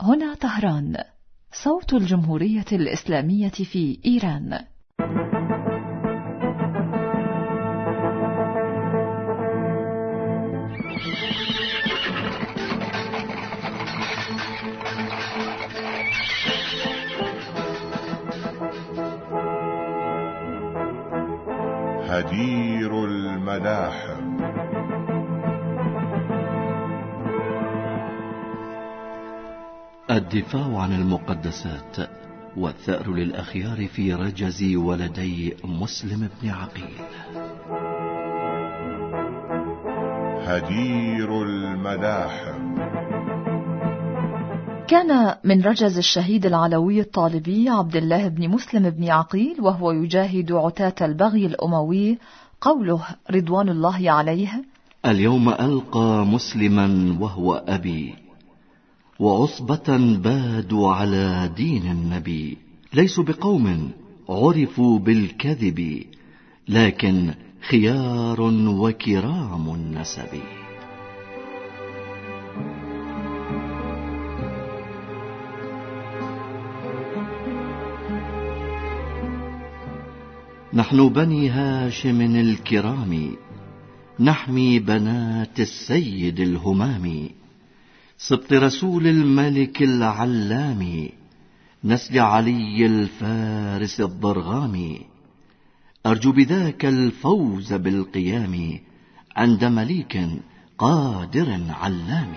هنا طهران، صوت الجمهورية الإسلامية في إيران. هدير الملاحم. الدفاع عن المقدسات والثأر للأخيار في رجز ولدي مسلم بن عقيل. هدير الملاحم. كان من رجز الشهيد العلوي الطالبي عبد الله بن مسلم بن عقيل وهو يجاهد عتاة البغي الأموي قوله رضوان الله عليه: اليوم ألقى مسلما وهو أبي، وعصبة بادوا على دين النبي، ليسوا بقوم عرفوا بالكذب، لكن خيار وكرام النسب. نحن بني هاشم الكرام، نحمي بنات السيد الهمام، سبط رسول الملك العلام، نسل علي الفارس الضرغام. أرجو بذاك الفوز بالقيام عند مليك قادر علام.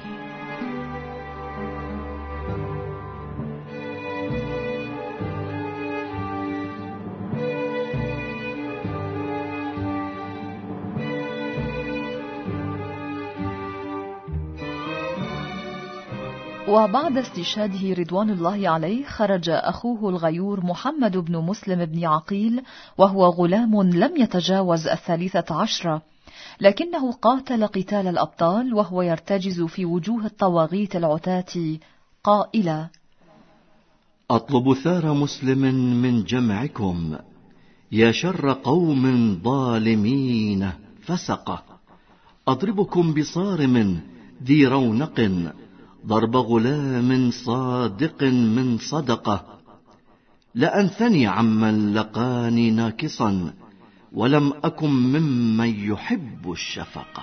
وبعد استشهاده رضوان الله عليه خرج أخوه الغيور محمد بن مسلم بن عقيل وهو غلام لم يتجاوز 13، لكنه قاتل قتال الأبطال وهو يرتجز في وجوه الطواغيت العتاة قائلا: أطلب ثار مسلم من جمعكم، يا شر قوم ظالمين فسقة. أضربكم بصارم ذي رونق، ضرب غلام صادق من صدقة. لأنثني عمن لقاني ناكصا، ولم أكن ممن يحب الشفقة.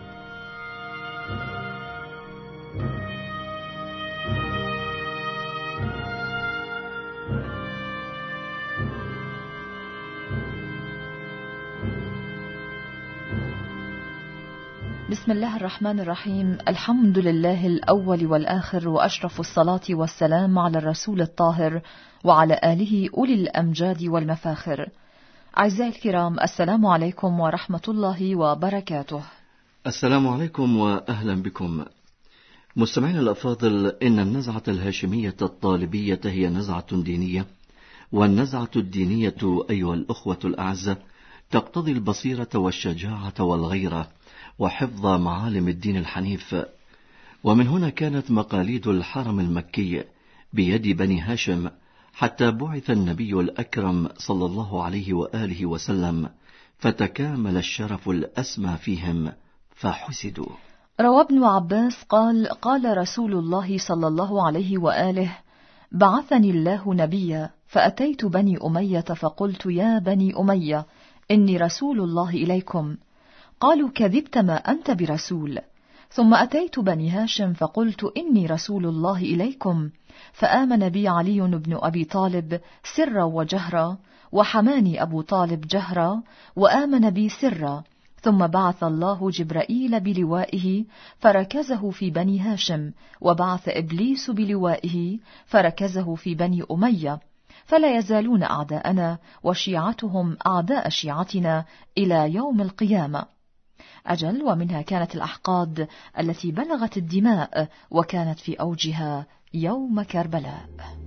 بسم الله الرحمن الرحيم. الحمد لله الأول والآخر، وأشرف الصلاة والسلام على الرسول الطاهر وعلى آله أولي الأمجاد والمفاخر. أعزائي الكرام، السلام عليكم ورحمة الله وبركاته. السلام عليكم وأهلا بكم مستمعينا الأفاضل. إن النزعة الهاشمية الطالبية هي نزعة دينية، والنزعة الدينية أيها الأخوة الأعزة تقتضي البصيرة والشجاعة والغيرة وحفظ معالم الدين الحنيف. ومن هنا كانت مقاليد الحرم المكي بيد بني هاشم حتى بعث النبي الأكرم صلى الله عليه وآله وسلم، فتكامل الشرف الأسمى فيهم فحسدوا. روى ابن عباس قال رسول الله صلى الله عليه وآله: بعثني الله نبيا، فأتيت بني أمية فقلت: يا بني أمية، إني رسول الله إليكم. قالوا: كذبت، ما أنت برسول. ثم أتيت بني هاشم فقلت: إني رسول الله إليكم. فآمن بي علي بن أبي طالب سرا وجهرا، وحماني أبو طالب جهرا، وآمن بي سرا. ثم بعث الله جبرائيل بلوائه فركزه في بني هاشم، وبعث إبليس بلوائه فركزه في بني أمية، فلا يزالون أعداءنا وشيعتهم أعداء شيعتنا إلى يوم القيامة. أجل، ومنها كانت الأحقاد التي بلغت الدماء وكانت في أوجها يوم كربلاء.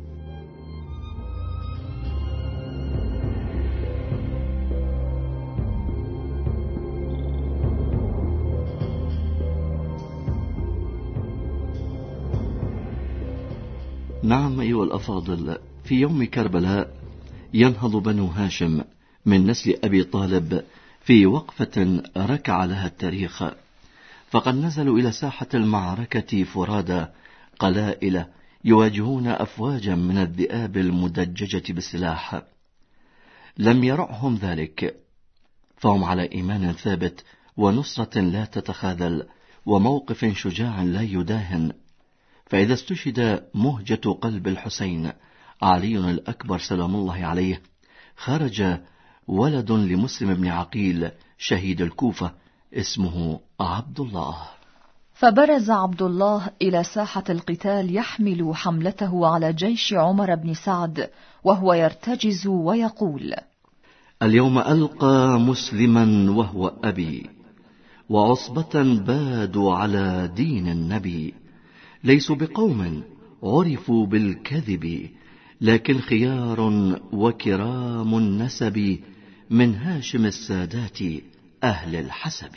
نعم أيها الأفاضل، في يوم كربلاء ينهض بنو هاشم من نسل أبي طالب في وقفة ركع لها التاريخ، فقد نزلوا إلى ساحة المعركة فرادى قلائل يواجهون أفواجا من الذئاب المدججة بالسلاح. لم يرعهم ذلك، فهم على إيمان ثابت ونصرة لا تتخاذل وموقف شجاع لا يداهن. فإذا استشهد مهجة قلب الحسين علي الأكبر سلام الله عليه، خرج ولد لمسلم بن عقيل شهيد الكوفة اسمه عبد الله. فبرز عبد الله إلى ساحة القتال يحمل حملته على جيش عمر بن سعد وهو يرتجز ويقول: اليوم ألقى مسلما وهو أبي، وعصبة بادوا على دين النبي، ليسوا بقوم عرفوا بالكذب، لكن خيار وكرام النسب، من هاشم السادات أهل الحسب.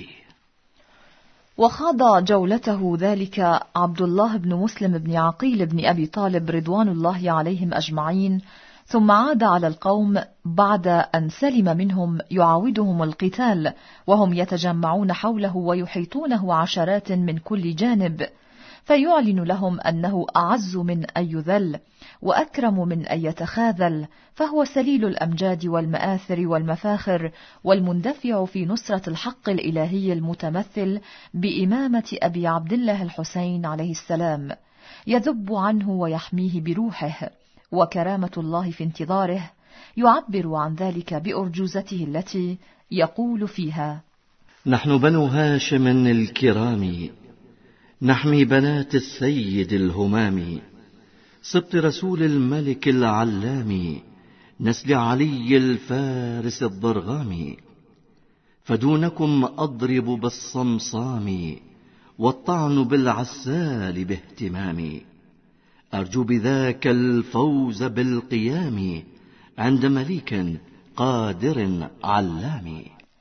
وخاض جولته ذلك عبد الله بن مسلم بن عقيل بن أبي طالب رضوان الله عليهم أجمعين، ثم عاد على القوم بعد أن سلم منهم يعاودهم القتال، وهم يتجمعون حوله ويحيطونه عشرات من كل جانب، فيعلن لهم أنه أعز من أن يذل وأكرم من أن يتخاذل، فهو سليل الأمجاد والمآثر والمفاخر، والمندفع في نصرة الحق الإلهي المتمثل بإمامة أبي عبد الله الحسين عليه السلام، يذب عنه ويحميه بروحه، وكرامة الله في انتظاره. يعبر عن ذلك بأرجوزته التي يقول فيها: نحن بنو هاشم الكرام، نحمي بنات السيد الهمام، سبط رسول الملك العلام، نسل علي الفارس الضرغام، فدونكم أضرب بالصمصام، والطعن بالعسال باهتمام، أرجو بذاك الفوز بالقيام، عند مليك قادر علام.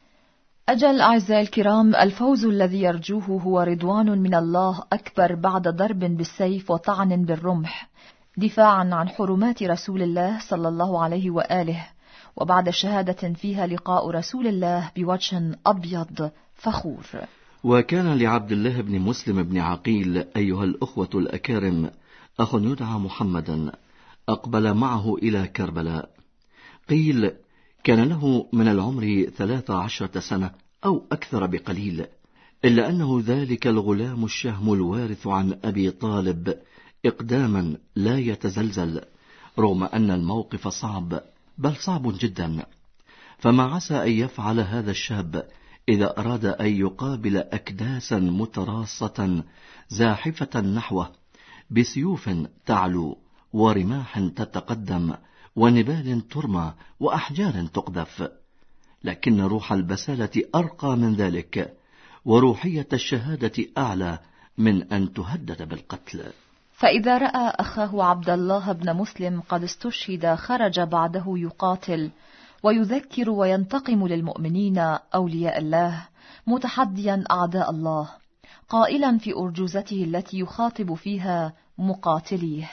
أجل أعزائي الكرام، الفوز الذي يرجوه هو رضوان من الله أكبر بعد ضرب بالسيف وطعن بالرمح، دفاعا عن حرمات رسول الله صلى الله عليه وآله، وبعد شهادة فيها لقاء رسول الله بوجه أبيض فخور. وكان لعبد الله بن مسلم بن عقيل أيها الأخوة الأكارم أخ يدعى محمدا، أقبل معه إلى كربلاء. قيل كان له من العمر 13 سنة أو أكثر بقليل، إلا أنه ذلك الغلام الشهم الوارث عن أبي طالب إقداما لا يتزلزل، رغم أن الموقف صعب، بل صعب جدا. فما عسى أن يفعل هذا الشاب إذا أراد أن يقابل أكداسا متراصة زاحفة نحوه، بسيوف تعلو ورماح تتقدم ونبال ترمى وأحجار تقذف، لكن روح البسالة أرقى من ذلك، وروحية الشهادة أعلى من أن تهدد بالقتل. فإذا رأى أخاه عبد الله بن مسلم قد استشهد، خرج بعده يقاتل ويذكر وينتقم للمؤمنين أولياء الله، متحديا أعداء الله، قائلا في أرجوزته التي يخاطب فيها مقاتليه: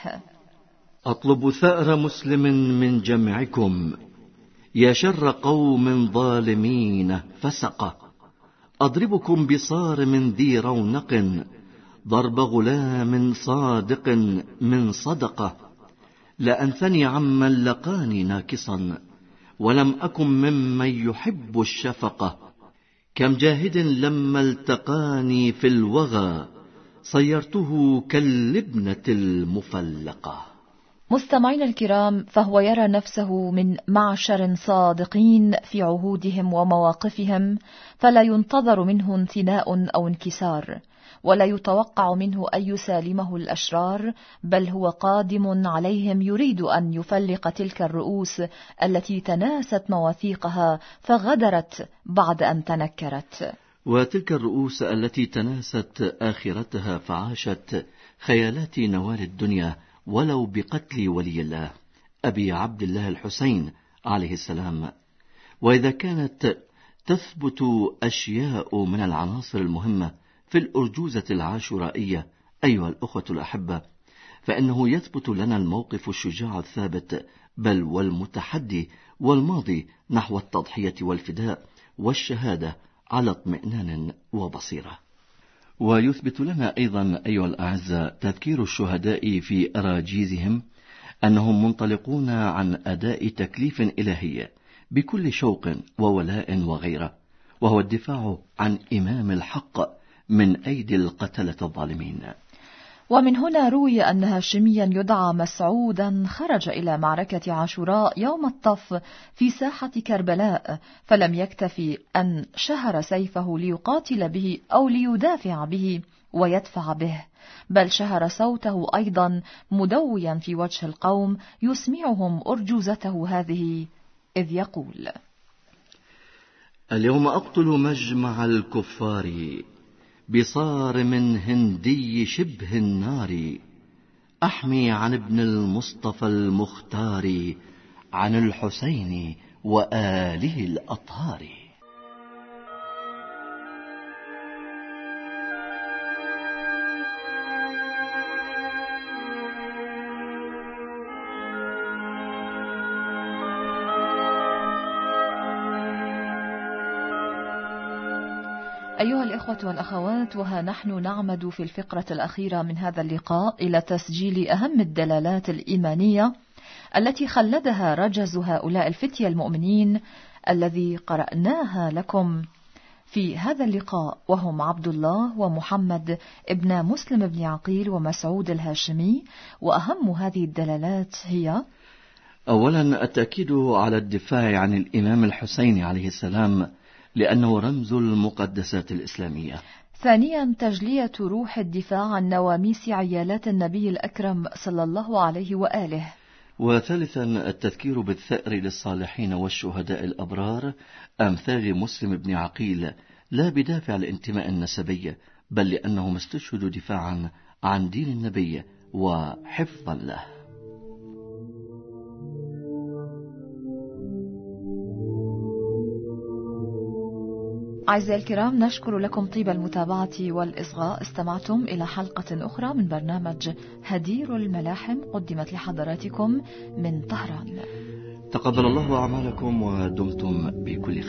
أطلب ثأر مسلم من جمعكم، يا شر قوم ظالمين فسقة، أضربكم بصارم ذي رونق، ضرب غلام صادق من صدقة، لأنثني عمن لقاني ناكصا، ولم أكن ممن يحب الشفقة، كم جاهد لما التقاني في الوغى، صيرته كاللبنة المفلقة. مستمعين الكرام، فهو يرى نفسه من معشر صادقين في عهودهم ومواقفهم، فلا ينتظر منه انثناء أو انكسار، ولا يتوقع منه أن يسالمه الأشرار، بل هو قادم عليهم يريد أن يفلق تلك الرؤوس التي تناست مواثيقها فغدرت بعد أن تنكرت، وتلك الرؤوس التي تناست آخرتها فعاشت خيالات نوال الدنيا ولو بقتل ولي الله أبي عبد الله الحسين عليه السلام. وإذا كانت تثبت أشياء من العناصر المهمة في الأرجوزة العاشورائية أيها الأخوة الأحبة، فإنه يثبت لنا الموقف الشجاع الثابت، بل والمتحدي والماضي نحو التضحية والفداء والشهادة على اطمئنان وبصيرة. ويثبت لنا أيضا أيها الأعزاء تذكير الشهداء في أراجيزهم أنهم منطلقون عن أداء تكليف إلهي بكل شوق وولاء وغيره، وهو الدفاع عن إمام الحق من أيدي القتلة الظالمين. ومن هنا روي أن هاشميا يدعى مسعودا خرج إلى معركة عاشوراء يوم الطف في ساحة كربلاء، فلم يكتفي أن شهر سيفه ليقاتل به أو ليدافع به ويدفع به، بل شهر صوته أيضا مدويا في وجه القوم يسمعهم أرجوزته هذه، إذ يقول: اليوم أقتل مجمع الكفار بصارم هندي شبه النار، أحمي عن ابن المصطفى المختار، عن الحسين وآله الأطهار. أيها الإخوة والأخوات، وها نحن نعمد في الفقرة الأخيرة من هذا اللقاء إلى تسجيل أهم الدلالات الإيمانية التي خلدها رجز هؤلاء الفتية المؤمنين الذي قرأناها لكم في هذا اللقاء، وهم عبد الله ومحمد ابن مسلم بن عقيل ومسعود الهاشمي. وأهم هذه الدلالات هي: أولا التأكيد على الدفاع عن الإمام الحسين عليه السلام لأنه رمز المقدسات الإسلامية. ثانيا تجلية روح الدفاع عن نواميس عيالات النبي الأكرم صلى الله عليه وآله. وثالثا التذكير بالثأر للصالحين والشهداء الأبرار أمثال مسلم بن عقيل، لا بدافع الانتماء النسبي، بل لأنهم استشهدوا دفاعا عن دين النبي وحفظا له. أعزائي الكرام، نشكر لكم طيب المتابعة والإصغاء. استمعتم إلى حلقة أخرى من برنامج هدير الملاحم، قدمت لحضراتكم من طهران. تقبل الله أعمالكم ودمتم بكل